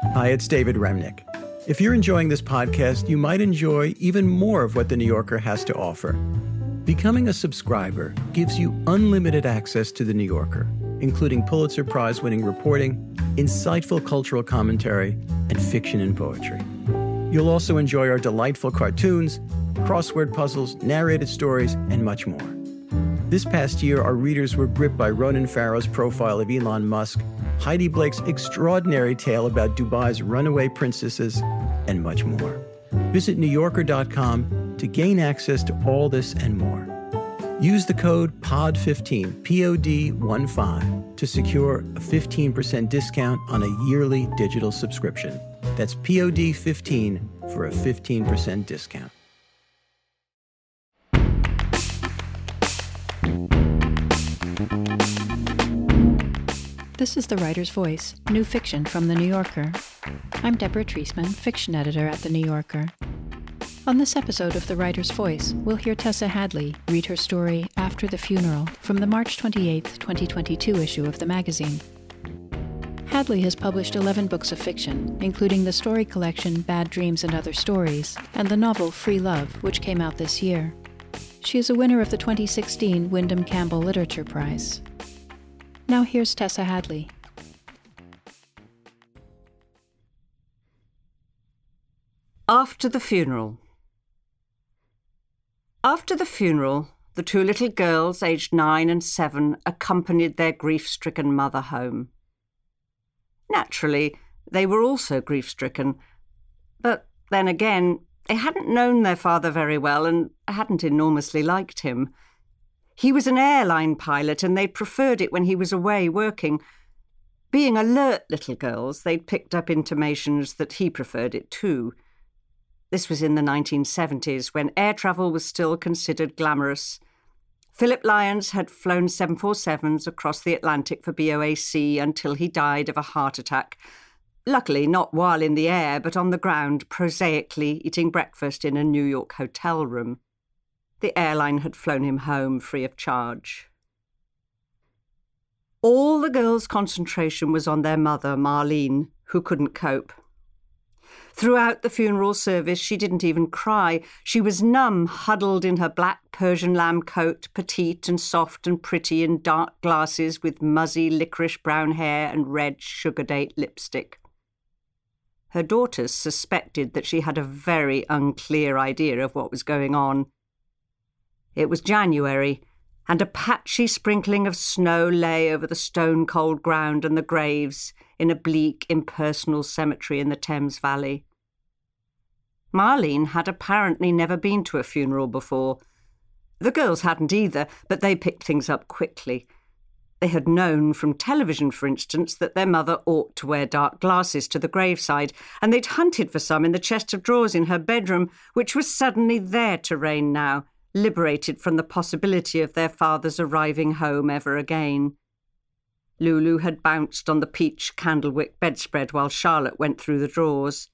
Hi, it's David Remnick. If you're enjoying this podcast, you might enjoy even more of what The New Yorker has to offer. Becoming a subscriber gives you unlimited access to The New Yorker, including Pulitzer Prize-winning reporting, insightful cultural commentary, and fiction and poetry. You'll also enjoy our delightful cartoons, crossword puzzles, narrated stories, and much more. This past year, our readers were gripped by Ronan Farrow's profile of Elon Musk, Heidi Blake's extraordinary tale about Dubai's runaway princesses, and much more. Visit NewYorker.com to gain access to all this and more. Use the code POD15, POD15, to secure a 15% discount on a yearly digital subscription. That's POD15 for a 15% discount. This is The Writer's Voice, new fiction from The New Yorker. I'm Deborah Treisman, fiction editor at The New Yorker. On this episode of The Writer's Voice, we'll hear Tessa Hadley read her story After the Funeral from the March 28, 2022 issue of the magazine. Hadley has published 11 books of fiction, including the story collection Bad Dreams and Other Stories, and the novel Free Love, which came out this year. She is a winner of the 2016 Wyndham Campbell Literature Prize. Now here's Tessa Hadley. After the funeral. After the funeral, the two little girls, aged 9 and 7, accompanied their grief-stricken mother home. Naturally, they were also grief-stricken, but then again, they hadn't known their father very well and hadn't enormously liked him. He was an airline pilot and they preferred it when he was away working. Being alert little girls, they'd picked up intimations that he preferred it too. This was in the 1970s, when air travel was still considered glamorous. Philip Lyons had flown 747s across the Atlantic for BOAC until he died of a heart attack. Luckily, not while in the air, but on the ground, prosaically eating breakfast in a New York hotel room. The airline had flown him home free of charge. All the girls' concentration was on their mother, Marlene, who couldn't cope. Throughout the funeral service, she didn't even cry. She was numb, huddled in her black Persian lamb coat, petite and soft and pretty in dark glasses with muzzy licorice brown hair and red sugar date lipstick. Her daughters suspected that she had a very unclear idea of what was going on. It was January, and a patchy sprinkling of snow lay over the stone-cold ground and the graves in a bleak, impersonal cemetery in the Thames Valley. Marlene had apparently never been to a funeral before. The girls hadn't either, but they picked things up quickly. They had known from television, for instance, that their mother ought to wear dark glasses to the graveside, and they'd hunted for some in the chest of drawers in her bedroom, which was suddenly there to reign now, liberated from the possibility of their father's arriving home ever again. Lulu had bounced on the peach candlewick bedspread while Charlotte went through the drawers.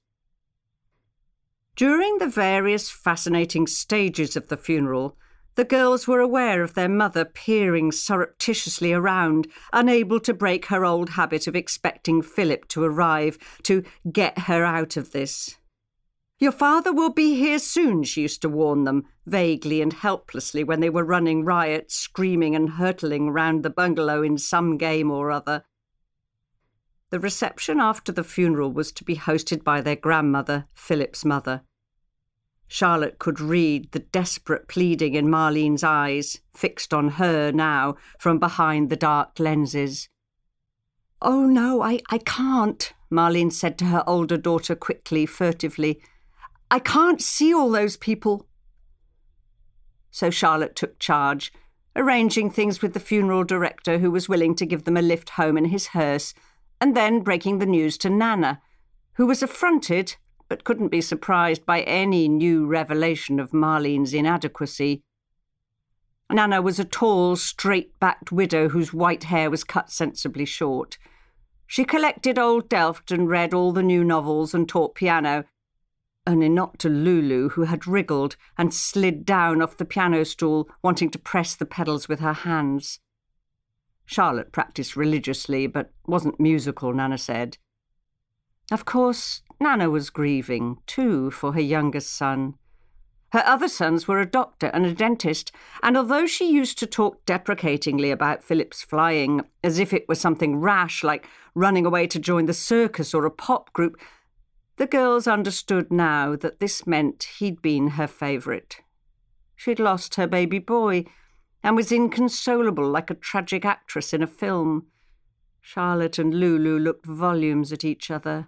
During the various fascinating stages of the funeral, the girls were aware of their mother peering surreptitiously around, unable to break her old habit of expecting Philip to arrive, to get her out of this. "Your father will be here soon," she used to warn them, vaguely and helplessly, when they were running riot, screaming and hurtling round the bungalow in some game or other. The reception after the funeral was to be hosted by their grandmother, Philip's mother. Charlotte could read the desperate pleading in Marlene's eyes, fixed on her now, from behind the dark lenses. "Oh, no, I can't," Marlene said to her older daughter quickly, furtively. "I can't see all those people." So Charlotte took charge, arranging things with the funeral director, who was willing to give them a lift home in his hearse, and then breaking the news to Nana, who was affronted but couldn't be surprised by any new revelation of Marlene's inadequacy. Nana was a tall, straight-backed widow whose white hair was cut sensibly short. She collected Old Delft and read all the new novels and taught piano, only not to Lulu, who had wriggled and slid down off the piano stool, wanting to press the pedals with her hands. Charlotte practised religiously, but wasn't musical, Nana said. Of course, Nana was grieving, too, for her youngest son. Her other sons were a doctor and a dentist, and although she used to talk deprecatingly about Philip's flying, as if it were something rash, like running away to join the circus or a pop group, the girls understood now that this meant he'd been her favourite. She'd lost her baby boy and was inconsolable like a tragic actress in a film. Charlotte and Lulu looked volumes at each other.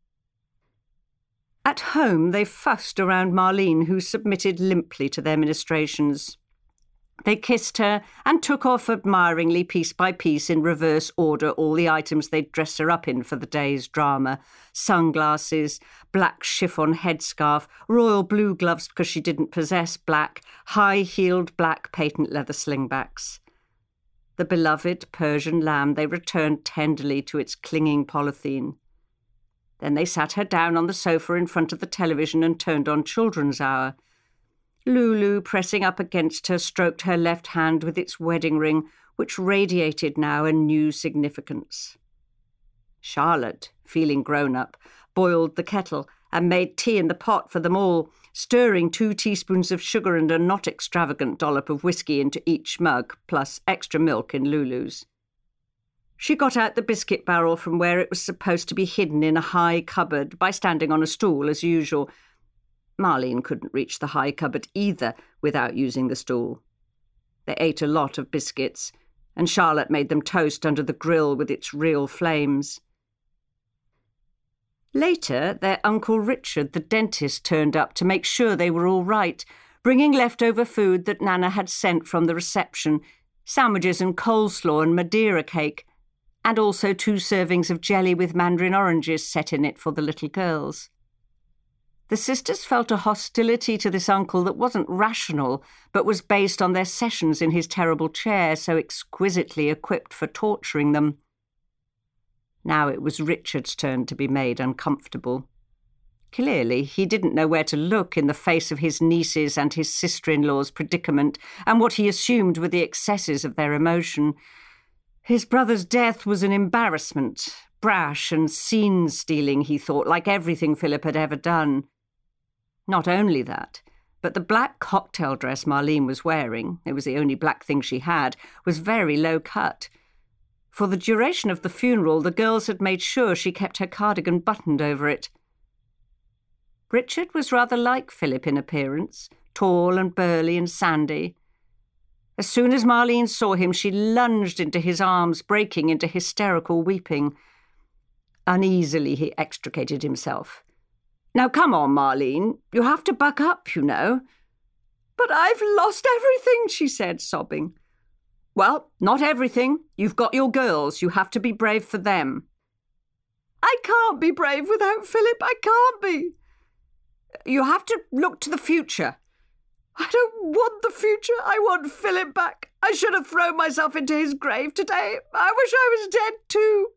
At home, they fussed around Marlene, who submitted limply to their ministrations. They kissed her and took off admiringly, piece by piece, in reverse order, all the items they'd dressed her up in for the day's drama. Sunglasses, black chiffon headscarf, royal blue gloves because she didn't possess black, high-heeled black patent leather slingbacks. The beloved Persian lamb they returned tenderly to its clinging polythene. Then they sat her down on the sofa in front of the television and turned on Children's Hour. Lulu, pressing up against her, stroked her left hand with its wedding ring, which radiated now a new significance. Charlotte, feeling grown-up, boiled the kettle and made tea in the pot for them all, stirring 2 teaspoons of sugar and a not extravagant dollop of whiskey into each mug, plus extra milk in Lulu's. She got out the biscuit barrel from where it was supposed to be hidden in a high cupboard by standing on a stool as usual. Marlene couldn't reach the high cupboard either without using the stool. They ate a lot of biscuits, and Charlotte made them toast under the grill with its real flames. Later, their Uncle Richard, the dentist, turned up to make sure they were all right, bringing leftover food that Nana had sent from the reception, sandwiches and coleslaw and Madeira cake, and also 2 servings of jelly with mandarin oranges set in it for the little girls. The sisters felt a hostility to this uncle that wasn't rational, but was based on their sessions in his terrible chair, so exquisitely equipped for torturing them. Now it was Richard's turn to be made uncomfortable. Clearly, he didn't know where to look in the face of his nieces and his sister-in-law's predicament, and what he assumed were the excesses of their emotion. His brother's death was an embarrassment, brash and scene-stealing, he thought, like everything Philip had ever done. Not only that, but the black cocktail dress Marlene was wearing, it was the only black thing she had, was very low cut. For the duration of the funeral, the girls had made sure she kept her cardigan buttoned over it. Richard was rather like Philip in appearance, tall and burly and sandy. As soon as Marlene saw him, she lunged into his arms, breaking into hysterical weeping. Uneasily, he extricated himself. "Now, come on, Marlene. You have to buck up, you know." "But I've lost everything," she said, sobbing. "Well, not everything. You've got your girls. You have to be brave for them." "I can't be brave without Philip. I can't be." "You have to look to the future." "I don't want the future. I want Philip back. I should have thrown myself into his grave today. I wish I was dead too."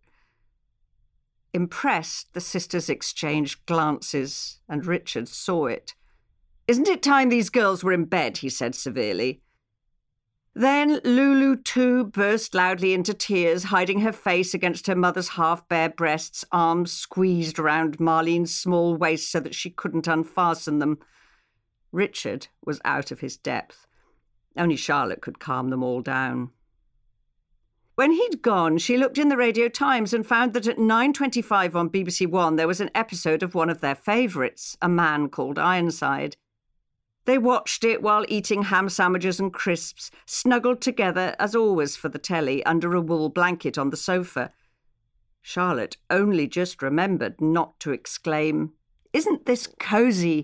Impressed, the sisters exchanged glances, and Richard saw it. "Isn't it time these girls were in bed?" he said severely. Then Lulu too burst loudly into tears, hiding her face against her mother's half-bare breasts, arms squeezed around Marlene's small waist so that she couldn't unfasten them. Richard was out of his depth. Only Charlotte could calm them all down. When he'd gone, she looked in the Radio Times and found that at 9:25 on BBC One there was an episode of one of their favourites, A Man Called Ironside. They watched it while eating ham sandwiches and crisps, snuggled together, as always for the telly, under a wool blanket on the sofa. Charlotte only just remembered not to exclaim, "Isn't this cosy?"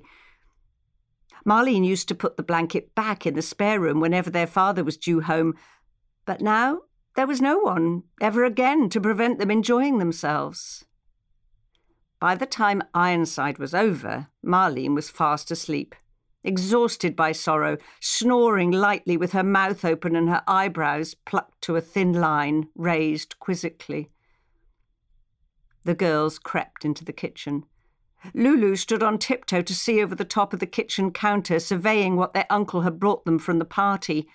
Marlene used to put the blanket back in the spare room whenever their father was due home, but now there was no one ever again to prevent them enjoying themselves. By the time Ironside was over, Marlene was fast asleep, exhausted by sorrow, snoring lightly with her mouth open and her eyebrows plucked to a thin line, raised quizzically. The girls crept into the kitchen. Lulu stood on tiptoe to see over the top of the kitchen counter, surveying what their uncle had brought them from the party.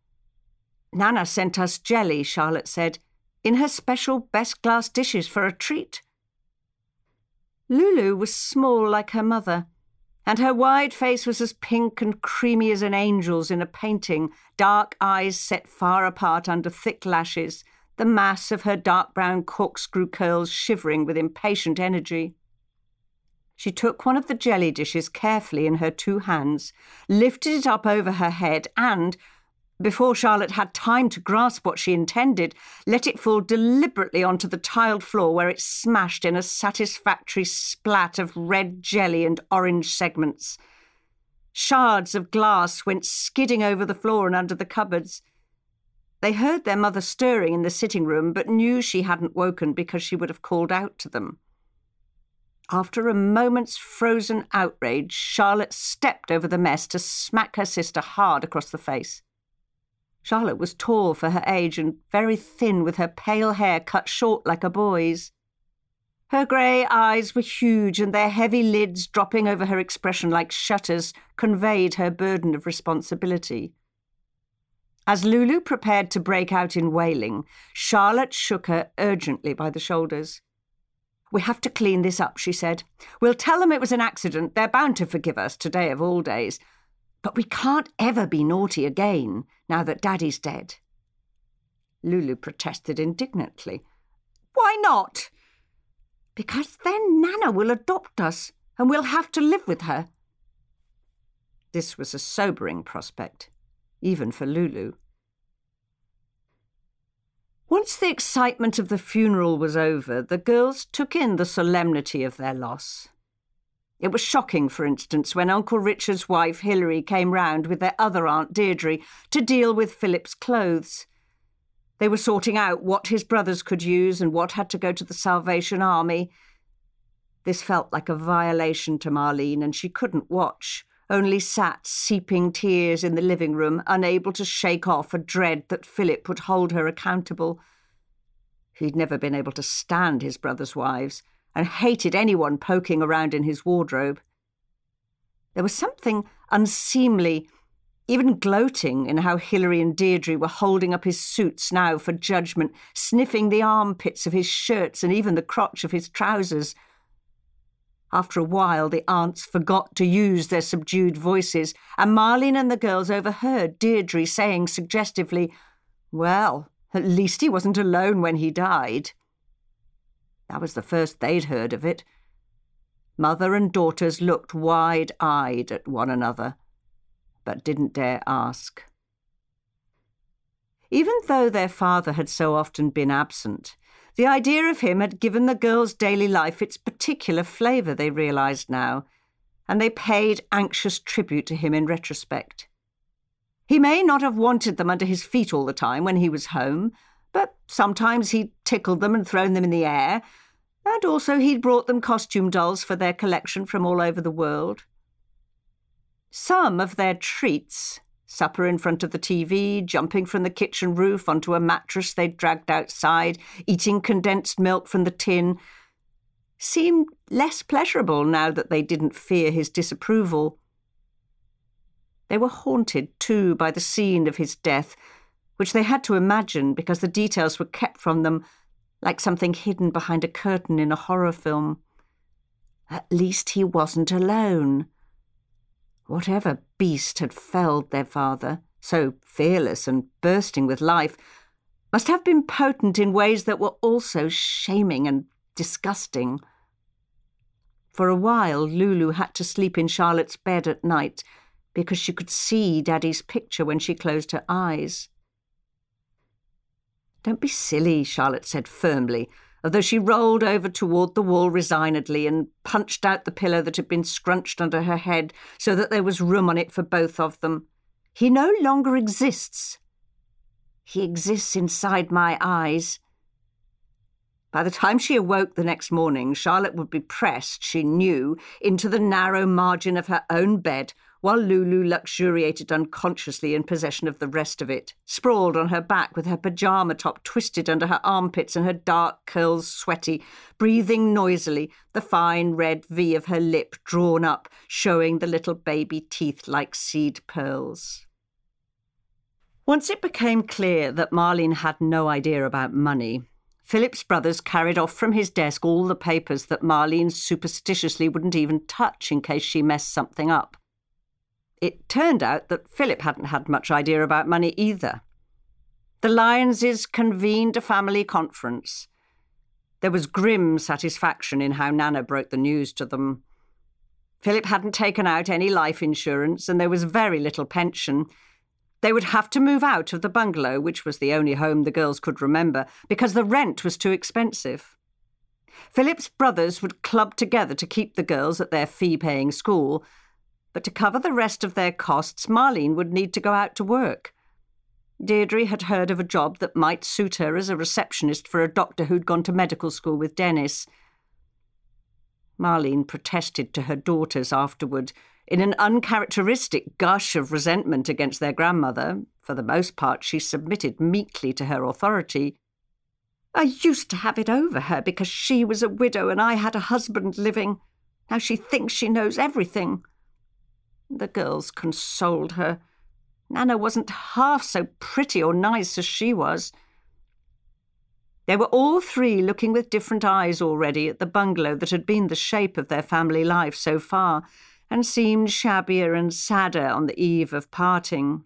"Nana sent us jelly," Charlotte said, "in her special best glass dishes for a treat." Lulu was small like her mother, and her wide face was as pink and creamy as an angel's in a painting, dark eyes set far apart under thick lashes, the mass of her dark brown corkscrew curls shivering with impatient energy. She took one of the jelly dishes carefully in her 2 hands, lifted it up over her head and, before Charlotte had time to grasp what she intended, let it fall deliberately onto the tiled floor where it smashed in a satisfactory splat of red jelly and orange segments. Shards of glass went skidding over the floor and under the cupboards. They heard their mother stirring in the sitting room, but knew she hadn't woken because she would have called out to them. After a moment's frozen outrage, Charlotte stepped over the mess to smack her sister hard across the face. Charlotte was tall for her age and very thin, with her pale hair cut short like a boy's. Her grey eyes were huge, and their heavy lids dropping over her expression like shutters conveyed her burden of responsibility. As Lulu prepared to break out in wailing, Charlotte shook her urgently by the shoulders. "We have to clean this up," she said. "We'll tell them it was an accident. They're bound to forgive us, today of all days. But we can't ever be naughty again, now that Daddy's dead." Lulu protested indignantly. "Why not?" "Because then Nana will adopt us, and we'll have to live with her." This was a sobering prospect, even for Lulu. Once the excitement of the funeral was over, the girls took in the solemnity of their loss. It was shocking, for instance, when Uncle Richard's wife, Hilary, came round with their other aunt, Deirdre, to deal with Philip's clothes. They were sorting out what his brothers could use and what had to go to the Salvation Army. This felt like a violation to Marlene, and she couldn't watch, only sat seeping tears in the living room, unable to shake off a dread that Philip would hold her accountable. He'd never been able to stand his brothers' wives, and hated anyone poking around in his wardrobe. There was something unseemly, even gloating, in how Hilary and Deirdre were holding up his suits now for judgment, sniffing the armpits of his shirts and even the crotch of his trousers. After a while, the aunts forgot to use their subdued voices, and Marlene and the girls overheard Deirdre saying suggestively, "Well, at least he wasn't alone when he died." That was the first they'd heard of it. Mother and daughters looked wide-eyed at one another, but didn't dare ask. Even though their father had so often been absent, the idea of him had given the girls' daily life its particular flavour, they realised now, and they paid anxious tribute to him in retrospect. He may not have wanted them under his feet all the time when he was home, but sometimes he'd tickled them and thrown them in the air, and also he'd brought them costume dolls for their collection from all over the world. Some of their treats, supper in front of the TV, jumping from the kitchen roof onto a mattress they'd dragged outside, eating condensed milk from the tin, seemed less pleasurable now that they didn't fear his disapproval. They were haunted, too, by the scene of his death, which they had to imagine because the details were kept from them, like something hidden behind a curtain in a horror film. At least he wasn't alone. Whatever beast had felled their father, so fearless and bursting with life, must have been potent in ways that were also shaming and disgusting. For a while, Lulu had to sleep in Charlotte's bed at night because she could see Daddy's picture when she closed her eyes. "Don't be silly," Charlotte said firmly, although she rolled over toward the wall resignedly and punched out the pillow that had been scrunched under her head so that there was room on it for both of them. "He no longer exists. He exists inside my eyes." By the time she awoke the next morning, Charlotte would be pressed, she knew, into the narrow margin of her own bed, while Lulu luxuriated unconsciously in possession of the rest of it, sprawled on her back with her pyjama top twisted under her armpits and her dark curls sweaty, breathing noisily, the fine red V of her lip drawn up, showing the little baby teeth like seed pearls. Once it became clear that Marlene had no idea about money, Philip's brothers carried off from his desk all the papers that Marlene superstitiously wouldn't even touch in case she messed something up. It turned out that Philip hadn't had much idea about money either. The Lionses convened a family conference. There was grim satisfaction in how Nana broke the news to them. Philip hadn't taken out any life insurance and there was very little pension. They would have to move out of the bungalow, which was the only home the girls could remember, because the rent was too expensive. Philip's brothers would club together to keep the girls at their fee-paying school, but to cover the rest of their costs, Marlene would need to go out to work. Deirdre had heard of a job that might suit her as a receptionist for a doctor who'd gone to medical school with Dennis. Marlene protested to her daughters afterward in an uncharacteristic gush of resentment against their grandmother. For the most part, she submitted meekly to her authority. "I used to have it over her because she was a widow and I had a husband living. Now she thinks she knows everything." The girls consoled her. Nana wasn't half so pretty or nice as she was. They were all three looking with different eyes already at the bungalow that had been the shape of their family life so far, and seemed shabbier and sadder on the eve of parting.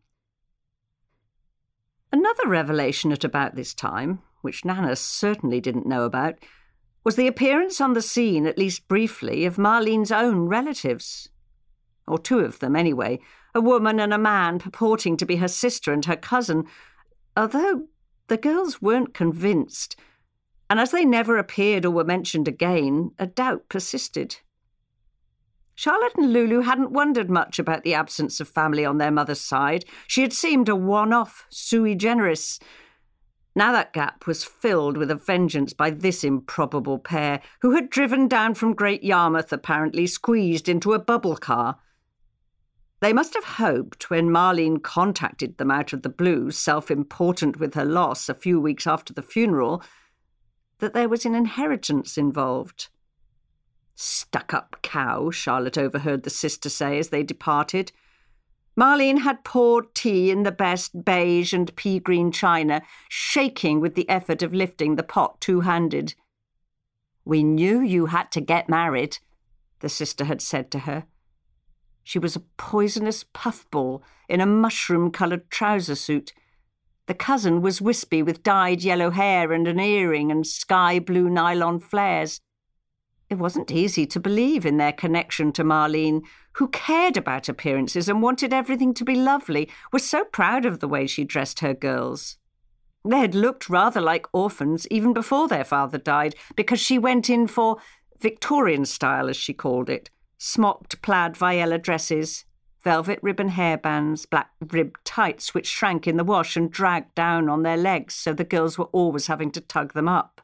Another revelation at about this time, which Nana certainly didn't know about, was the appearance on the scene, at least briefly, of Marlene's own relatives. Or two of them, anyway, a woman and a man purporting to be her sister and her cousin, although the girls weren't convinced, and as they never appeared or were mentioned again, a doubt persisted. Charlotte and Lulu hadn't wondered much about the absence of family on their mother's side. She had seemed a one-off, sui generis. Now that gap was filled with a vengeance by this improbable pair, who had driven down from Great Yarmouth, apparently squeezed into a bubble car. They must have hoped, when Marlene contacted them out of the blue, self-important with her loss a few weeks after the funeral, that there was an inheritance involved. "Stuck-up cow," Charlotte overheard the sister say as they departed. Marlene had poured tea in the best beige and pea-green china, shaking with the effort of lifting the pot two-handed. "We knew you had to get married," the sister had said to her. She was a poisonous puffball in a mushroom-coloured trouser suit. The cousin was wispy with dyed yellow hair and an earring and sky-blue nylon flares. It wasn't easy to believe in their connection to Marlene, who cared about appearances and wanted everything to be lovely, was so proud of the way she dressed her girls. They had looked rather like orphans even before their father died, because she went in for Victorian style, as she called it, smocked plaid Viella dresses, velvet ribbon hairbands, black ribbed tights which shrank in the wash and dragged down on their legs so the girls were always having to tug them up.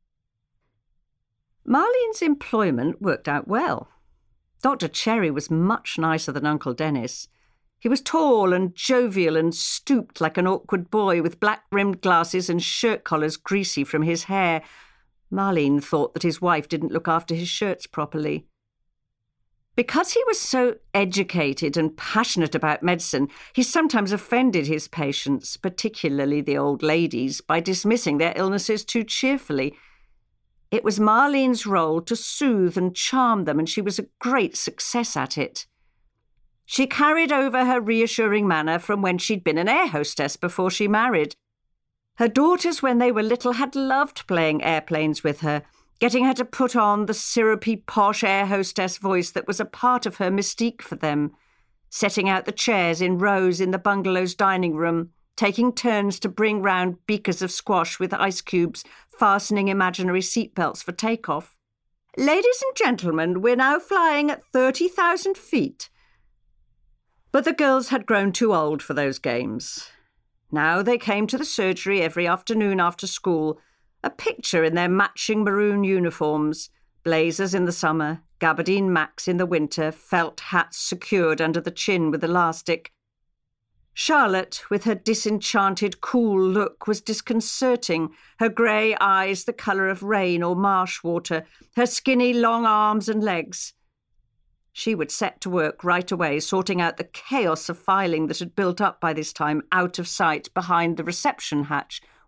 Marlene's employment worked out well. Dr. Cherry was much nicer than Uncle Dennis. He was tall and jovial and stooped like an awkward boy with black-rimmed glasses and shirt collars greasy from his hair. Marlene thought that his wife didn't look after his shirts properly. Because he was so educated and passionate about medicine, he sometimes offended his patients, particularly the old ladies, by dismissing their illnesses too cheerfully. It was Marlene's role to soothe and charm them, and she was a great success at it. She carried over her reassuring manner from when she'd been an air hostess before she married. Her daughters, when they were little, had loved playing airplanes with her, getting her to put on the syrupy, posh air hostess voice that was a part of her mystique for them, setting out the chairs in rows in the bungalow's dining room, taking turns to bring round beakers of squash with ice cubes, fastening imaginary seatbelts for takeoff. "Ladies and gentlemen, we're now flying at 30,000 feet. But the girls had grown too old for those games. Now they came to the surgery every afternoon after school, a picture in their matching maroon uniforms, blazers in the summer, gabardine macs in the winter, felt hats secured under the chin with elastic. Charlotte, with her disenchanted, cool look, was disconcerting, her grey eyes the colour of rain or marsh water, her skinny, long arms and legs. She would set to work right away, sorting out the chaos of filing that had built up by this time out of sight behind the reception hatch,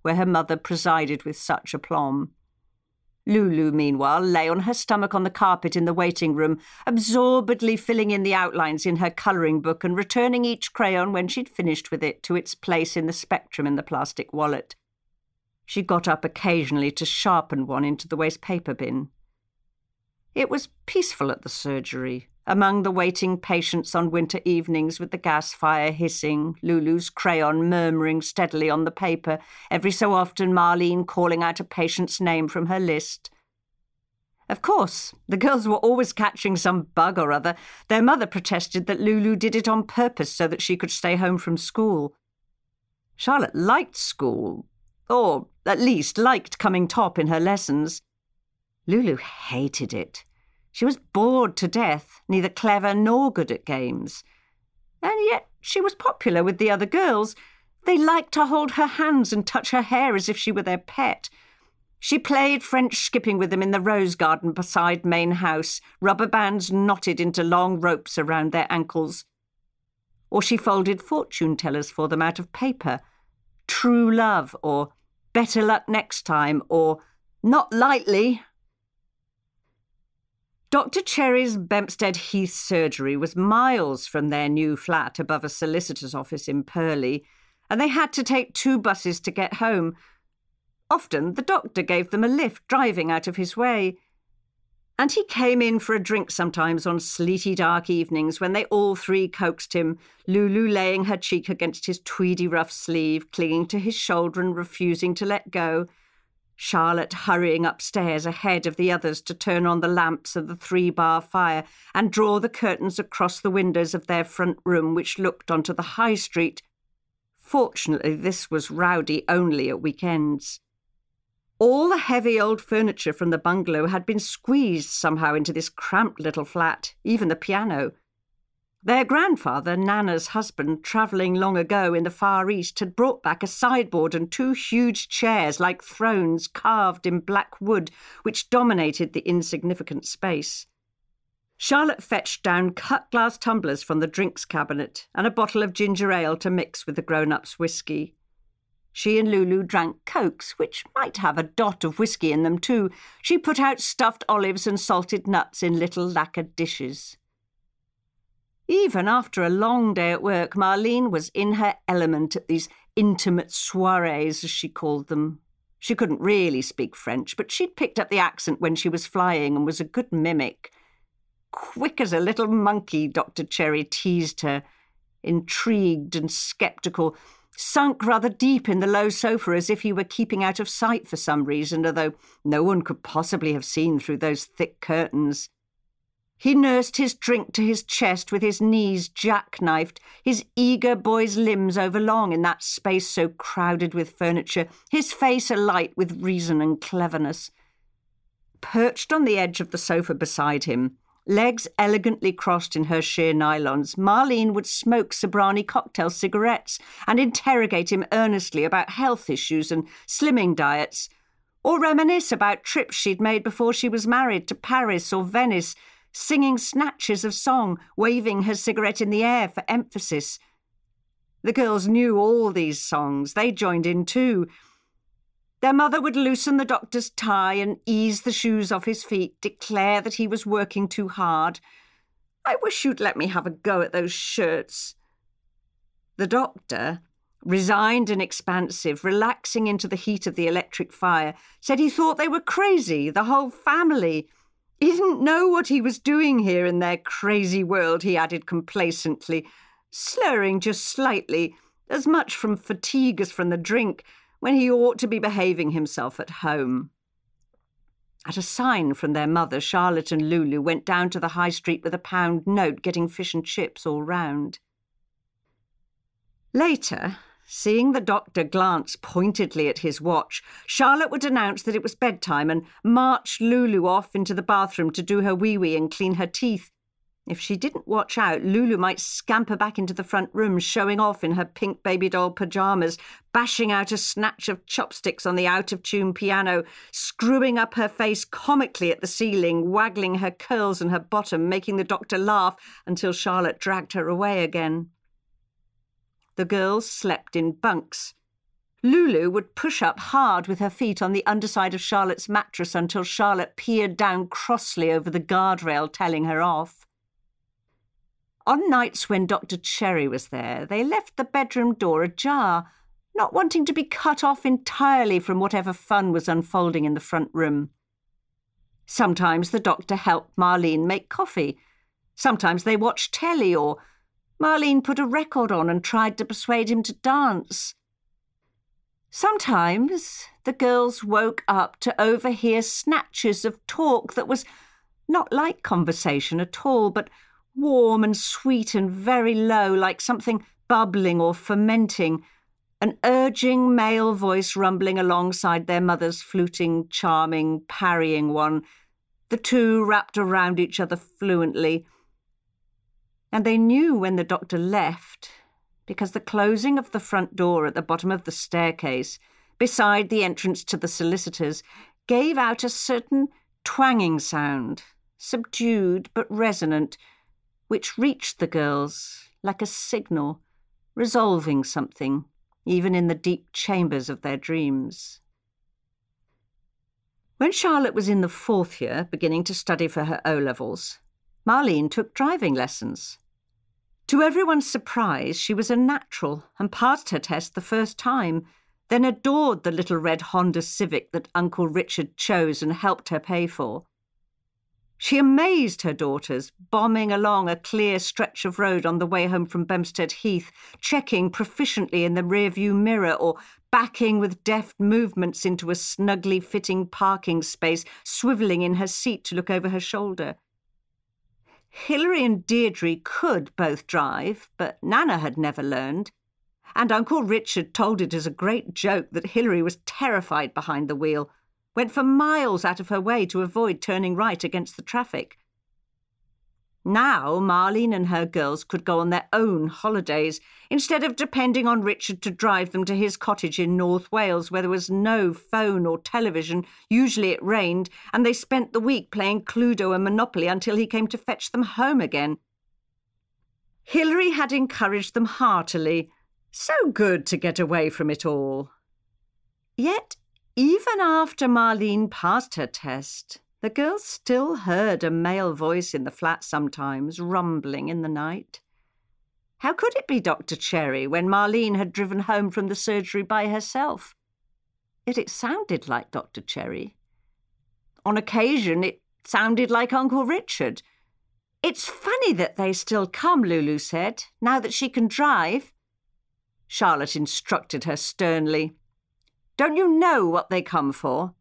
where her mother presided with such aplomb. Lulu, meanwhile, lay on her stomach on the carpet in the waiting room, absorbedly filling in the outlines in her colouring book and returning each crayon when she'd finished with it to its place in the spectrum in the plastic wallet. She got up occasionally to sharpen one into the waste paper bin. It was peaceful at the surgery, among the waiting patients on winter evenings with the gas fire hissing, Lulu's crayon murmuring steadily on the paper, every so often Marlene calling out a patient's name from her list. Of course, the girls were always catching some bug or other. Their mother protested that Lulu did it on purpose so that she could stay home from school. Charlotte liked school, or at least liked coming top in her lessons. Lulu hated it. She was bored to death, neither clever nor good at games. And yet she was popular with the other girls. They liked to hold her hands and touch her hair as if she were their pet. She played French skipping with them in the rose garden beside Main House, rubber bands knotted into long ropes around their ankles. Or she folded fortune tellers for them out of paper. True love, or better luck next time, or not lightly. Dr. Cherry's Bempstead Heath surgery was miles from their new flat above a solicitor's office in Purley, and they had to take 2 buses to get home. Often the doctor gave them a lift, driving out of his way. And he came in for a drink sometimes on sleety dark evenings when they all 3 coaxed him, Lulu laying her cheek against his tweedy rough sleeve, clinging to his shoulder and refusing to let go, Charlotte hurrying upstairs ahead of the others to turn on the lamps of the 3-bar fire and draw the curtains across the windows of their front room, which looked onto the high street. Fortunately, this was rowdy only at weekends. All the heavy old furniture from the bungalow had been squeezed somehow into this cramped little flat, even the piano. Their grandfather, Nana's husband, travelling long ago in the Far East, had brought back a sideboard and 2 huge chairs like thrones carved in black wood, which dominated the insignificant space. Charlotte fetched down cut-glass tumblers from the drinks cabinet and a bottle of ginger ale to mix with the grown-ups' whiskey. She and Lulu drank Cokes, which might have a dot of whiskey in them too. She put out stuffed olives and salted nuts in little lacquered dishes. Even after a long day at work, Marlene was in her element at these intimate soirées, as she called them. She couldn't really speak French, but she'd picked up the accent when she was flying and was a good mimic. Quick as a little monkey, Dr. Cherry teased her, intrigued and sceptical, sunk rather deep in the low sofa as if he were keeping out of sight for some reason, although no one could possibly have seen through those thick curtains. He nursed his drink to his chest with his knees jackknifed, his eager boy's limbs overlong in that space so crowded with furniture, his face alight with reason and cleverness. Perched on the edge of the sofa beside him, legs elegantly crossed in her sheer nylons, Marlene would smoke Sobrani cocktail cigarettes and interrogate him earnestly about health issues and slimming diets, or reminisce about trips she'd made before she was married to Paris or Venice, singing snatches of song, waving her cigarette in the air for emphasis. The girls knew all these songs. They joined in too. Their mother would loosen the doctor's tie and ease the shoes off his feet, declare that he was working too hard. "I wish you'd let me have a go at those shirts." The doctor, resigned and expansive, relaxing into the heat of the electric fire, said he thought they were crazy, the whole family. He didn't know what he was doing here in their crazy world, he added complacently, slurring just slightly, as much from fatigue as from the drink, when he ought to be behaving himself at home. At a sign from their mother, Charlotte and Lulu went down to the high street with a £1 note, getting fish and chips all round. Later, seeing the doctor glance pointedly at his watch, Charlotte would announce that it was bedtime and march Lulu off into the bathroom to do her wee-wee and clean her teeth. If she didn't watch out, Lulu might scamper back into the front room, showing off in her pink baby doll pyjamas, bashing out a snatch of chopsticks on the out-of-tune piano, screwing up her face comically at the ceiling, waggling her curls and her bottom, making the doctor laugh until Charlotte dragged her away again. The girls slept in bunks. Lulu would push up hard with her feet on the underside of Charlotte's mattress until Charlotte peered down crossly over the guardrail, telling her off. On nights when Dr. Cherry was there, they left the bedroom door ajar, not wanting to be cut off entirely from whatever fun was unfolding in the front room. Sometimes the doctor helped Marlene make coffee. Sometimes they watched telly, or Marlene put a record on and tried to persuade him to dance. Sometimes the girls woke up to overhear snatches of talk that was not like conversation at all, but warm and sweet and very low, like something bubbling or fermenting, an urging male voice rumbling alongside their mother's fluting, charming, parrying one, the two wrapped around each other fluently. And they knew when the doctor left, because the closing of the front door at the bottom of the staircase, beside the entrance to the solicitors, gave out a certain twanging sound, subdued but resonant, which reached the girls like a signal, resolving something, even in the deep chambers of their dreams. When Charlotte was in the 4th year, beginning to study for her O-levels, Marlene took driving lessons. To everyone's surprise, she was a natural and passed her test the first time, then adored the little red Honda Civic that Uncle Richard chose and helped her pay for. She amazed her daughters, bombing along a clear stretch of road on the way home from Bempstead Heath, checking proficiently in the rearview mirror or backing with deft movements into a snugly fitting parking space, swivelling in her seat to look over her shoulder. Hilary and Deirdre could both drive, but Nana had never learned, and Uncle Richard told it as a great joke that Hilary was terrified behind the wheel, went for miles out of her way to avoid turning right against the traffic. Now Marlene and her girls could go on their own holidays, instead of depending on Richard to drive them to his cottage in North Wales, where there was no phone or television, usually it rained, and they spent the week playing Cluedo and Monopoly until he came to fetch them home again. Hilary had encouraged them heartily. So good to get away from it all. Yet, even after Marlene passed her test, the girls still heard a male voice in the flat sometimes, rumbling in the night. How could it be Dr. Cherry when Marlene had driven home from the surgery by herself? Yet it sounded like Dr. Cherry. On occasion, it sounded like Uncle Richard. "It's funny that they still come," Lulu said, "now that she can drive." Charlotte instructed her sternly. "Don't you know what they come for?"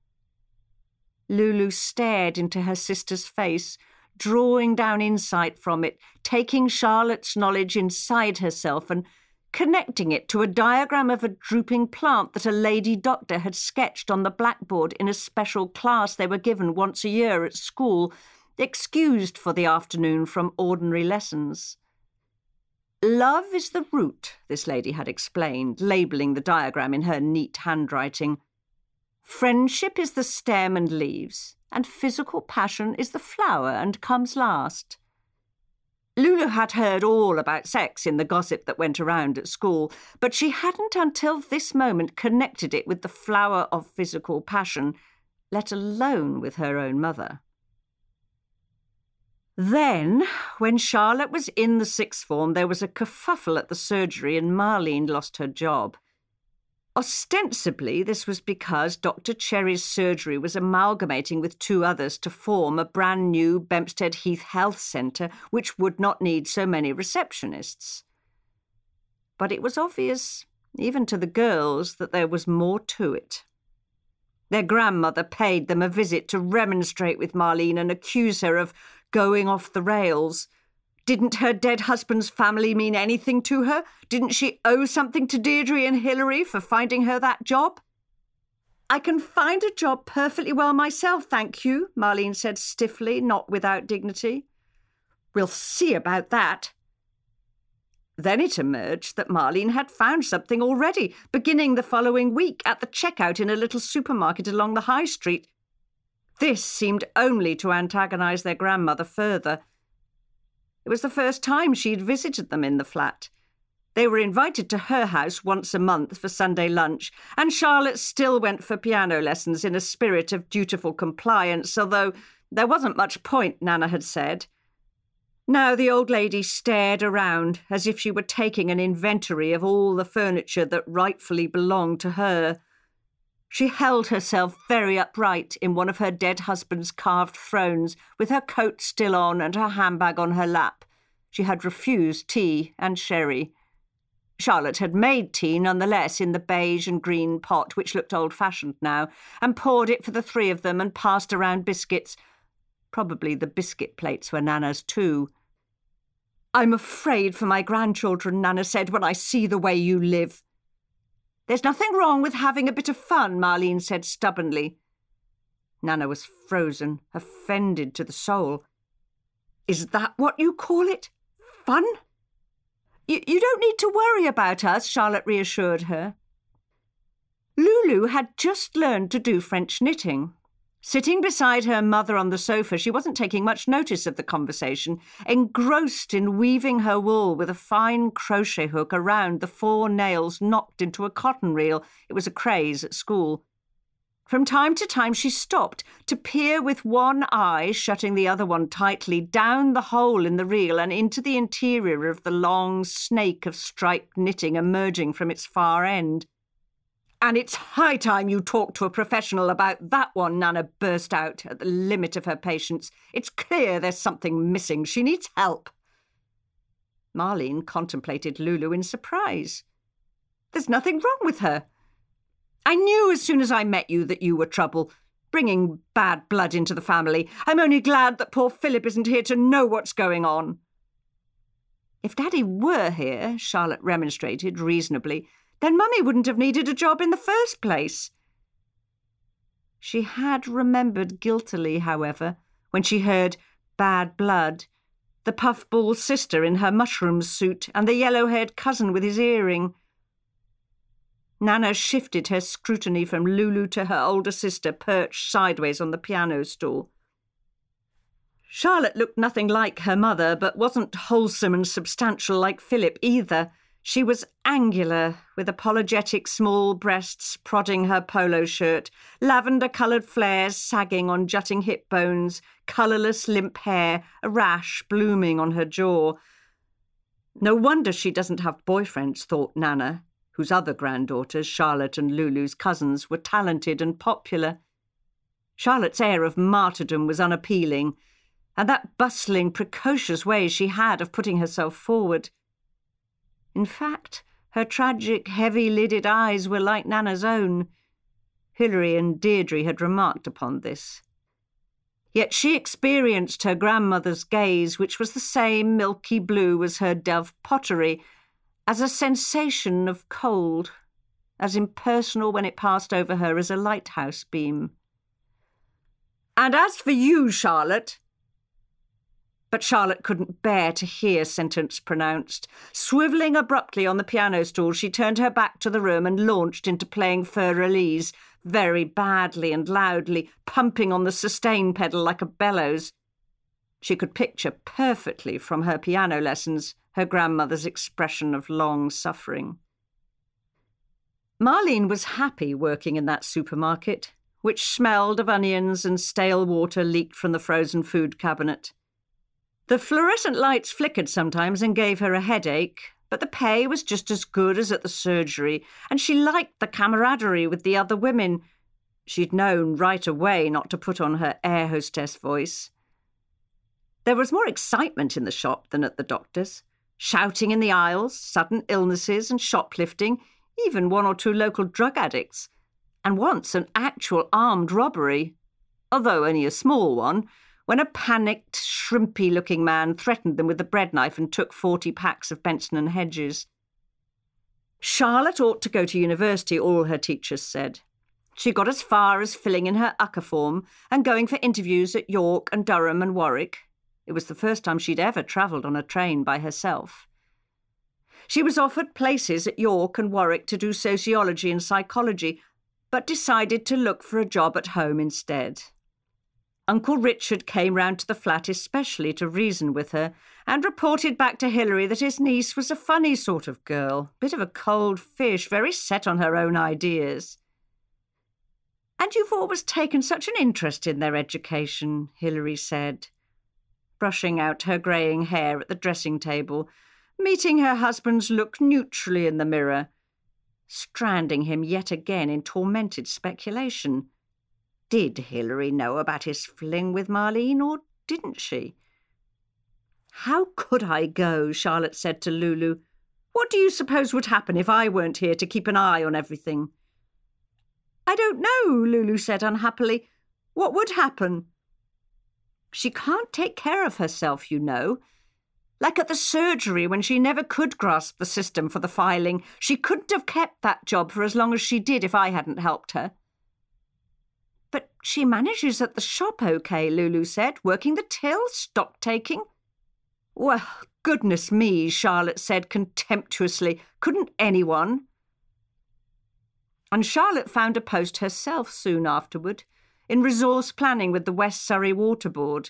Lulu stared into her sister's face, drawing down insight from it, taking Charlotte's knowledge inside herself and connecting it to a diagram of a drooping plant that a lady doctor had sketched on the blackboard in a special class they were given once a year at school, excused for the afternoon from ordinary lessons. "Love is the root," this lady had explained, labelling the diagram in her neat handwriting. "Friendship is the stem and leaves, and physical passion is the flower and comes last." Lulu had heard all about sex in the gossip that went around at school, but she hadn't until this moment connected it with the flower of physical passion, let alone with her own mother. Then, when Charlotte was in the 6th form, there was a kerfuffle at the surgery and Marlene lost her job. Ostensibly, this was because Dr. Cherry's surgery was amalgamating with 2 others to form a brand new Bempstead Heath Health Centre, which would not need so many receptionists. But it was obvious, even to the girls, that there was more to it. Their grandmother paid them a visit to remonstrate with Marlene and accuse her of going off the rails. Didn't her dead husband's family mean anything to her? Didn't she owe something to Deirdre and Hilary for finding her that job? "I can find a job perfectly well myself, thank you," Marlene said stiffly, not without dignity. "We'll see about that." Then it emerged that Marlene had found something already, beginning the following week at the checkout in a little supermarket along the high street. This seemed only to antagonise their grandmother further. It was the first time she'd visited them in the flat. They were invited to her house once a month for Sunday lunch, and Charlotte still went for piano lessons in a spirit of dutiful compliance, although there wasn't much point, Nana had said. Now the old lady stared around as if she were taking an inventory of all the furniture that rightfully belonged to her. She held herself very upright in one of her dead husband's carved thrones, with her coat still on and her handbag on her lap. She had refused tea and sherry. Charlotte had made tea nonetheless in the beige and green pot, which looked old-fashioned now, and poured it for the three of them and passed around biscuits. Probably the biscuit plates were Nana's too. "I'm afraid for my grandchildren," Nana said, "when I see the way you live." "There's nothing wrong with having a bit of fun," Marlene said stubbornly. Nana was frozen, offended to the soul. "Is that what you call it? Fun?" You don't need to worry about us," Charlotte reassured her. Lulu had just learned to do French knitting. Sitting beside her mother on the sofa, she wasn't taking much notice of the conversation, engrossed in weaving her wool with a fine crochet hook around the 4 nails knocked into a cotton reel. It was a craze at school. From time to time she stopped to peer with one eye, shutting the other one tightly, down the hole in the reel and into the interior of the long snake of striped knitting emerging from its far end. "And it's high time you talked to a professional about that one," Nana burst out at the limit of her patience. "It's clear there's something missing. She needs help." Marlene contemplated Lulu in surprise. "There's nothing wrong with her. I knew as soon as I met you that you were trouble, bringing bad blood into the family. I'm only glad that poor Philip isn't here to know what's going on." "If Daddy were here," Charlotte remonstrated reasonably, "then Mummy wouldn't have needed a job in the first place." She had remembered guiltily, however, when she heard bad blood, the puffball sister in her mushroom suit and the yellow-haired cousin with his earring. Nana shifted her scrutiny from Lulu to her older sister, perched sideways on the piano stool. Charlotte looked nothing like her mother, but wasn't wholesome and substantial like Philip either. She was angular, with apologetic small breasts prodding her polo shirt, lavender-coloured flares sagging on jutting hip bones, colourless limp hair, a rash blooming on her jaw. No wonder she doesn't have boyfriends, thought Nana, whose other granddaughters, Charlotte and Lulu's cousins, were talented and popular. Charlotte's air of martyrdom was unappealing, and that bustling, precocious way she had of putting herself forward. In fact, her tragic, heavy-lidded eyes were like Nana's own. Hilary and Deirdre had remarked upon this. Yet she experienced her grandmother's gaze, which was the same milky blue as her Dove pottery, as a sensation of cold, as impersonal when it passed over her as a lighthouse beam. "And as for you, Charlotte—" But Charlotte couldn't bear to hear sentence pronounced. Swivelling abruptly on the piano stool, she turned her back to the room and launched into playing Fur-Elise, very badly and loudly, pumping on the sustain pedal like a bellows. She could picture perfectly from her piano lessons her grandmother's expression of long suffering. Marlene was happy working in that supermarket, which smelled of onions and stale water leaked from the frozen food cabinet. The fluorescent lights flickered sometimes and gave her a headache, but the pay was just as good as at the surgery, and she liked the camaraderie with the other women. She'd known right away not to put on her air hostess voice. There was more excitement in the shop than at the doctor's. Shouting in the aisles, sudden illnesses and shoplifting, even 1 or 2 local drug addicts, and once an actual armed robbery, although only a small one, when a panicked, shrimpy-looking man threatened them with a bread knife and took 40 packs of Benson and Hedges. Charlotte ought to go to university, all her teachers said. She got as far as filling in her UCCA form and going for interviews at York and Durham and Warwick. It was the first time she'd ever travelled on a train by herself. She was offered places at York and Warwick to do sociology and psychology, but decided to look for a job at home instead. Uncle Richard came round to the flat especially to reason with her and reported back to Hilary that his niece was a funny sort of girl, bit of a cold fish, very set on her own ideas. "And you've always taken such an interest in their education," Hilary said, brushing out her greying hair at the dressing table, meeting her husband's look neutrally in the mirror, stranding him yet again in tormented speculation. Did Hilary know about his fling with Marlene, or didn't she? "How could I go?" Charlotte said to Lulu. "What do you suppose would happen if I weren't here to keep an eye on everything?" "I don't know," Lulu said unhappily. "What would happen?" "She can't take care of herself, you know. Like at the surgery when she never could grasp the system for the filing. She couldn't have kept that job for as long as she did if I hadn't helped her." "But she manages at the shop OK," Lulu said, "working the till, stock-taking." "Well, goodness me," Charlotte said contemptuously. "Couldn't anyone?" And Charlotte found a post herself soon afterward, in resource planning with the West Surrey Water Board.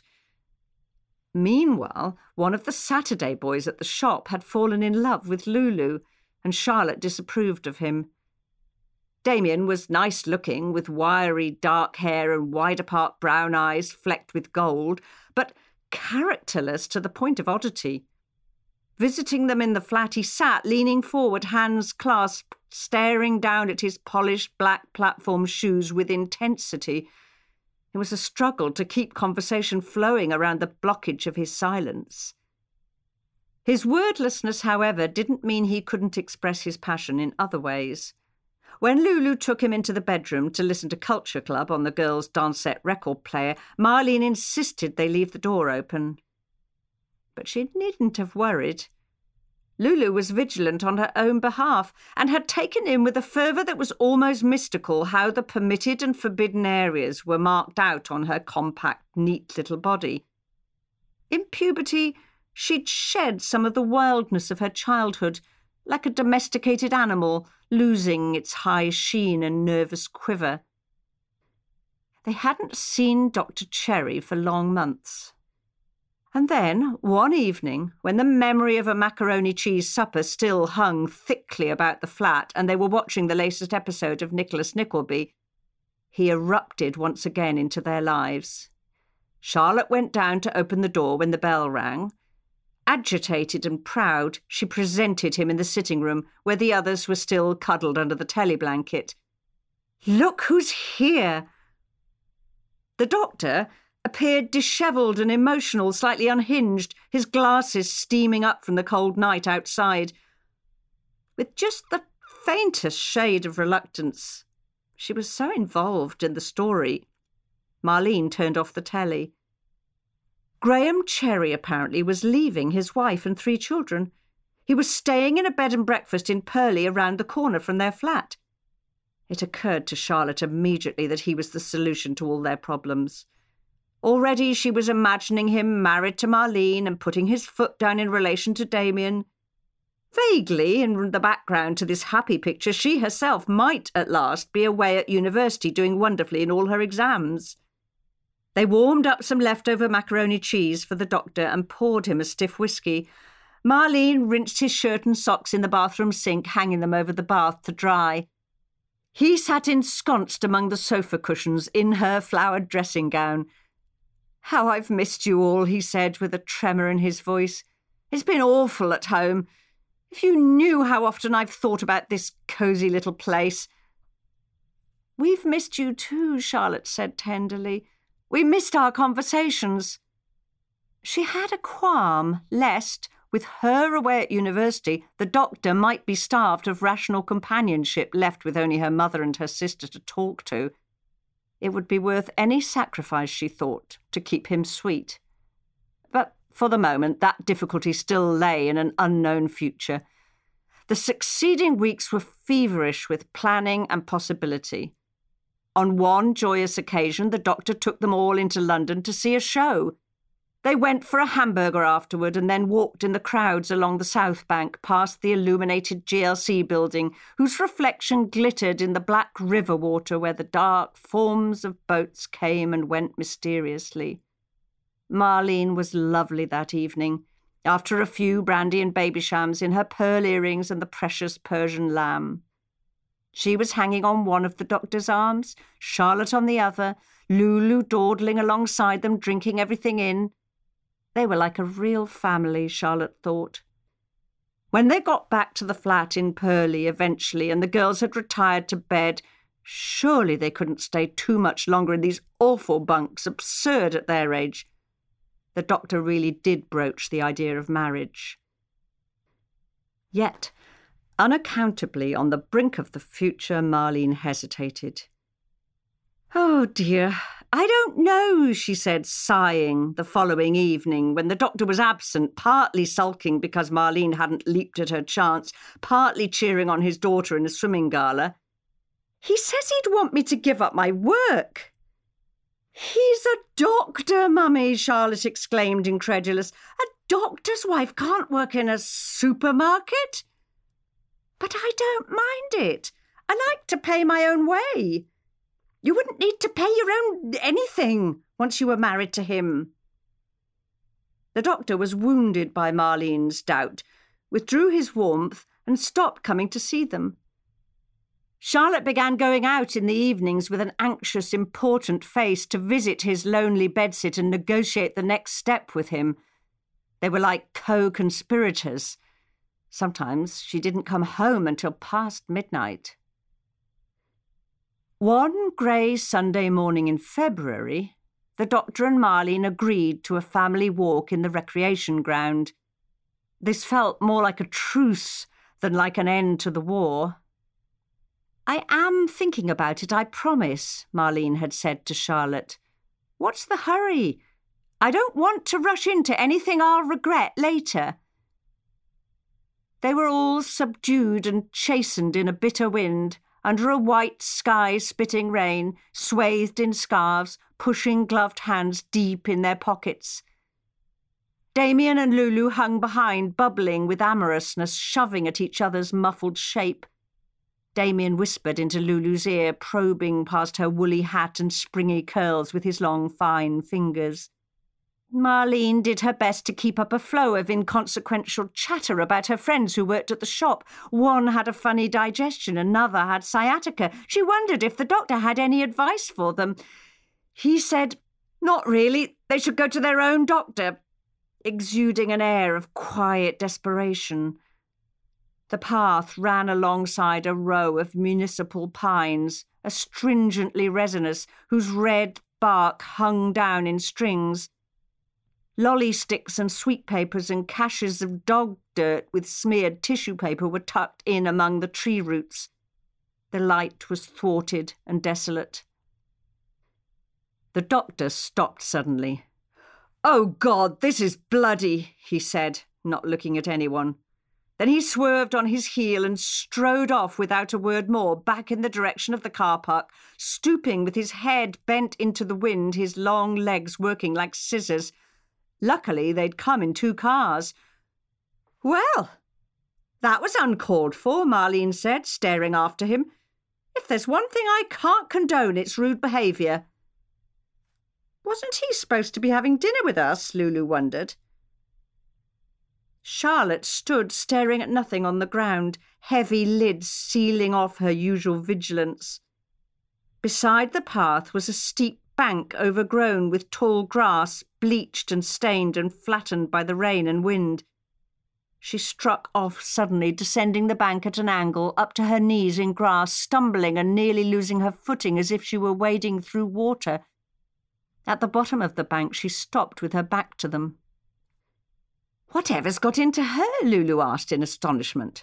Meanwhile, one of the Saturday boys at the shop had fallen in love with Lulu, and Charlotte disapproved of him. Damien was nice-looking, with wiry dark hair and wide-apart brown eyes flecked with gold, but characterless to the point of oddity. Visiting them in the flat, he sat, leaning forward, hands clasped, staring down at his polished black platform shoes with intensity. It was a struggle to keep conversation flowing around the blockage of his silence. His wordlessness, however, didn't mean he couldn't express his passion in other ways. When Lulu took him into the bedroom to listen to Culture Club on the girls' dancette record player, Marlene insisted they leave the door open. But she needn't have worried. Lulu was vigilant on her own behalf and had taken in with a fervour that was almost mystical how the permitted and forbidden areas were marked out on her compact, neat little body. In puberty, she'd shed some of the wildness of her childhood, like a domesticated animal, losing its high sheen and nervous quiver. They hadn't seen Dr. Cherry for long months. And then, one evening, when the memory of a macaroni cheese supper still hung thickly about the flat and they were watching the latest episode of Nicholas Nickleby, he erupted once again into their lives. Charlotte went down to open the door when the bell rang. Agitated and proud, she presented him in the sitting room where the others were still cuddled under the telly blanket. "Look who's here!" The doctor appeared dishevelled and emotional, slightly unhinged, his glasses steaming up from the cold night outside. With just the faintest shade of reluctance. She was so involved in the story. Marlene turned off the telly. Graham Cherry apparently was leaving his wife and 3 children. He was staying in a bed and breakfast in Purley around the corner from their flat. It occurred to Charlotte immediately that he was the solution to all their problems. Already she was imagining him married to Marlene and putting his foot down in relation to Damien. Vaguely, in the background to this happy picture, she herself might at last be away at university doing wonderfully in all her exams. They warmed up some leftover macaroni cheese for the doctor and poured him a stiff whiskey. Marlene rinsed his shirt and socks in the bathroom sink, hanging them over the bath to dry. He sat ensconced among the sofa cushions in her flowered dressing gown. "How I've missed you all," he said with a tremor in his voice. "It's been awful at home. If you knew how often I've thought about this cosy little place." "We've missed you too," Charlotte said tenderly. "We missed our conversations." She had a qualm lest, with her away at university, the doctor might be starved of rational companionship, left with only her mother and her sister to talk to. It would be worth any sacrifice, she thought, to keep him sweet. But for the moment, that difficulty still lay in an unknown future. The succeeding weeks were feverish with planning and possibility. On one joyous occasion, the doctor took them all into London to see a show. They went for a hamburger afterward and then walked in the crowds along the South Bank past the illuminated GLC building, whose reflection glittered in the black river water where the dark forms of boats came and went mysteriously. Marlene was lovely that evening, after a few brandy and Babychams in her pearl earrings and the precious Persian lamb. She was hanging on one of the doctor's arms, Charlotte on the other, Lulu dawdling alongside them, drinking everything in. They were like a real family, Charlotte thought. When they got back to the flat in Purley eventually and the girls had retired to bed, surely they couldn't stay too much longer in these awful bunks, absurd at their age. The doctor really did broach the idea of marriage. Yet, unaccountably, on the brink of the future, Marlene hesitated. "Oh, dear, I don't know," she said, sighing, the following evening, when the doctor was absent, partly sulking because Marlene hadn't leaped at her chance, partly cheering on his daughter in a swimming gala. "He says he'd want me to give up my work." "He's a doctor, Mummy," Charlotte exclaimed, incredulous. "A doctor's wife can't work in a supermarket." "But I don't mind it. I like to pay my own way. You wouldn't need to pay your own anything once you were married to him." The doctor was wounded by Marlene's doubt, withdrew his warmth and stopped coming to see them. Charlotte began going out in the evenings with an anxious, important face to visit his lonely bedsit and negotiate the next step with him. They were like co-conspirators. Sometimes she didn't come home until past midnight. One grey Sunday morning in February, the doctor and Marlene agreed to a family walk in the recreation ground. This felt more like a truce than like an end to the war. "I am thinking about it, I promise," Marlene had said to Charlotte. "What's the hurry? I don't want to rush into anything I'll regret later." They were all subdued and chastened in a bitter wind, under a white sky spitting rain, swathed in scarves, pushing gloved hands deep in their pockets. Damien and Lulu hung behind, bubbling with amorousness, shoving at each other's muffled shape. Damien whispered into Lulu's ear, probing past her woolly hat and springy curls with his long, fine fingers. Marlene did her best to keep up a flow of inconsequential chatter about her friends who worked at the shop. One had a funny digestion, another had sciatica. She wondered if the doctor had any advice for them. He said, "Not really, they should go to their own doctor," exuding an air of quiet desperation. The path ran alongside a row of municipal pines, astringently resinous, whose red bark hung down in strings. Lolly sticks and sweet papers and caches of dog dirt with smeared tissue paper were tucked in among the tree roots. The light was thwarted and desolate. The doctor stopped suddenly. "Oh, God, this is bloody," he said, not looking at anyone. Then he swerved on his heel and strode off without a word more, back in the direction of the car park, stooping with his head bent into the wind, his long legs working like scissors. Luckily, they'd come in 2 cars. "Well, that was uncalled for," Marlene said, staring after him. "If there's one thing I can't condone, it's rude behaviour." "Wasn't he supposed to be having dinner with us?" Lulu wondered. Charlotte stood staring at nothing on the ground, heavy lids sealing off her usual vigilance. Beside the path was a steep bank overgrown with tall grass, bleached and stained and flattened by the rain and wind. She struck off suddenly, descending the bank at an angle, up to her knees in grass, stumbling and nearly losing her footing as if she were wading through water. At the bottom of the bank she stopped with her back to them. "Whatever's got into her?" Lulu asked in astonishment.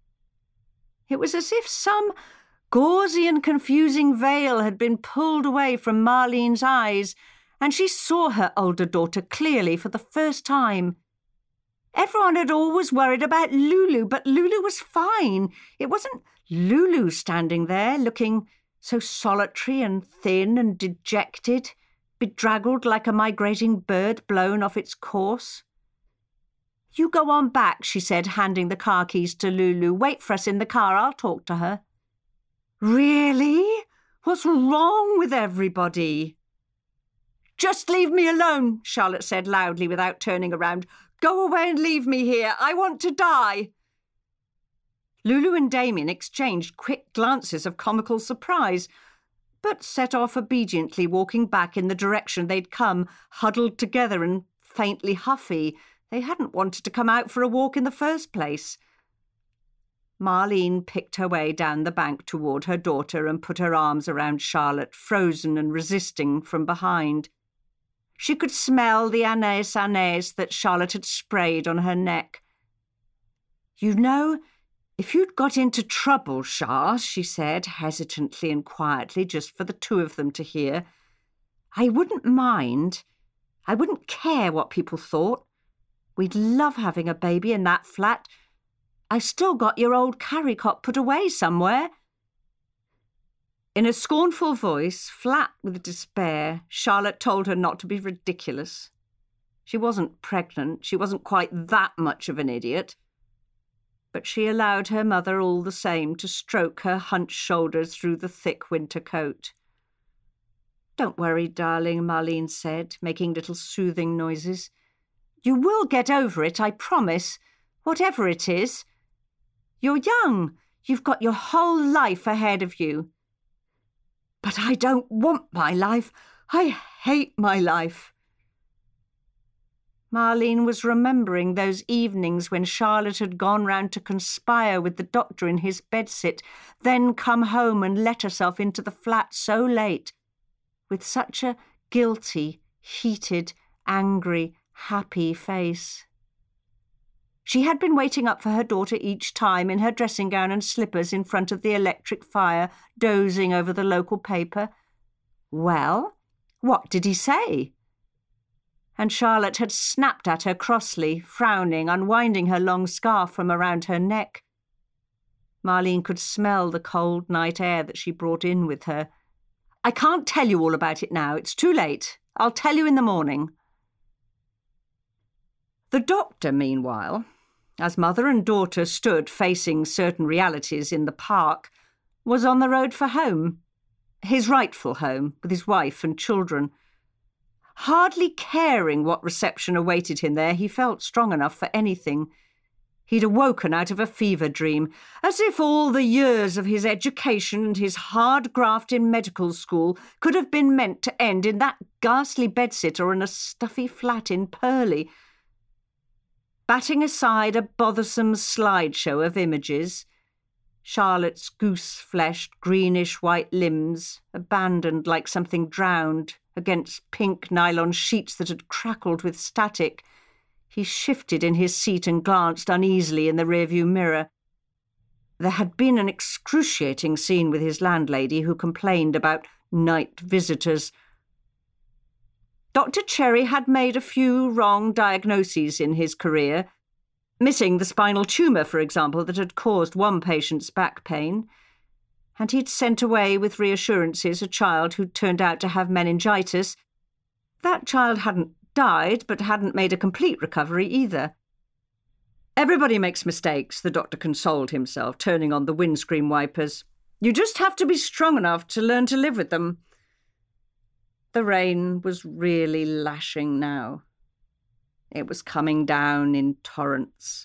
It was as if some gauzy and confusing veil had been pulled away from Marlene's eyes, and she saw her older daughter clearly for the first time. Everyone had always worried about Lulu, but Lulu was fine. It wasn't Lulu standing there, looking so solitary and thin and dejected. bedraggled like a migrating bird blown off its course. "You go on back," she said, handing the car keys to Lulu. "Wait for us in the car. I'll talk to her." "Really? What's wrong with everybody?" "Just leave me alone," Charlotte said loudly without turning around. "Go away and leave me here. I want to die." Lulu and Damien exchanged quick glances of comical surprise, but set off obediently, walking back in the direction they'd come, huddled together and faintly huffy. They hadn't wanted to come out for a walk in the first place. Marlene picked her way down the bank toward her daughter and put her arms around Charlotte, frozen and resisting from behind. She could smell the anise that Charlotte had sprayed on her neck. "You know, if you'd got into trouble, Char," she said, hesitantly and quietly, just for the two of them to hear, "I wouldn't mind. I wouldn't care what people thought. We'd love having a baby in that flat. I've still got your old carry cot put away somewhere." In a scornful voice, flat with despair, Charlotte told her not to be ridiculous. She wasn't pregnant. She wasn't quite that much of an idiot. But she allowed her mother all the same to stroke her hunched shoulders through the thick winter coat. "Don't worry, darling," Marlene said, making little soothing noises. "You will get over it, I promise, whatever it is. You're young. You've got your whole life ahead of you." "But I don't want my life. I hate my life." Marlene was remembering those evenings when Charlotte had gone round to conspire with the doctor in his bedsit, then come home and let herself into the flat so late, with such a guilty, heated, angry, happy face. She had been waiting up for her daughter each time in her dressing gown and slippers in front of the electric fire, dozing over the local paper. Well, what did he say? And Charlotte had snapped at her crossly, frowning, unwinding her long scarf from around her neck. Marlene could smell the cold night air that she brought in with her. "I can't tell you all about it now. It's too late. I'll tell you in the morning." The doctor, meanwhile, as mother and daughter stood facing certain realities in the park, was on the road for home, his rightful home, with his wife and children. Hardly caring what reception awaited him there, he felt strong enough for anything. He'd awoken out of a fever dream, as if all the years of his education and his hard graft in medical school could have been meant to end in that ghastly bedsit or in a stuffy flat in Purley. Batting aside a bothersome slideshow of images, Charlotte's goose-fleshed, greenish-white limbs, abandoned like something drowned against pink nylon sheets that had crackled with static, he shifted in his seat and glanced uneasily in the rearview mirror. There had been an excruciating scene with his landlady, who complained about night visitors. Dr. Cherry had made a few wrong diagnoses in his career, missing the spinal tumour, for example, that had caused one patient's back pain, and he'd sent away with reassurances a child who'd turned out to have meningitis. That child hadn't died, but hadn't made a complete recovery either. "Everybody makes mistakes," the doctor consoled himself, turning on the windscreen wipers. "You just have to be strong enough to learn to live with them." The rain was really lashing now. It was coming down in torrents.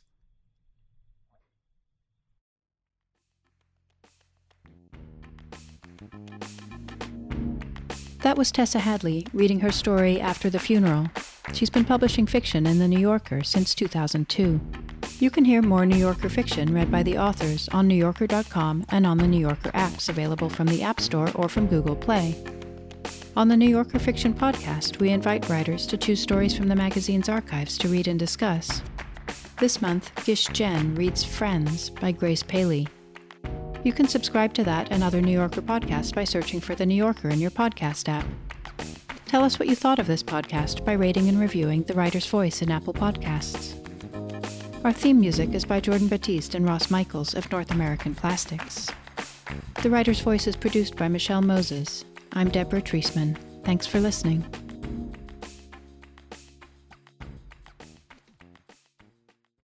That was Tessa Hadley reading her story After the Funeral. She's been publishing fiction in The New Yorker since 2002. You can hear more New Yorker fiction read by the authors on NewYorker.com and on the New Yorker apps available from the App Store or from Google Play. On the New Yorker Fiction Podcast, we invite writers to choose stories from the magazine's archives to read and discuss. This month, Gish Jen reads Friends by Grace Paley. You can subscribe to that and other New Yorker podcasts by searching for The New Yorker in your podcast app. Tell us what you thought of this podcast by rating and reviewing The Writer's Voice in Apple Podcasts. Our theme music is by Jordan Batiste and Ross Michaels of North American Plastics. The Writer's Voice is produced by Michelle Moses. I'm Deborah Treisman. Thanks for listening.